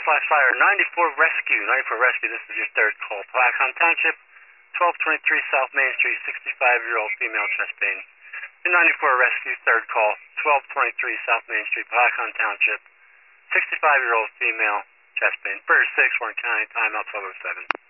flash fire, 94 rescue, this is your third call. Placon Township, 1223 South Main Street, 65-year-old female chest pain. 94 rescue, third call, 1223 South Main Street, Placon Township, 65-year-old female chest pain. First 6, Warren County, timeout 1207.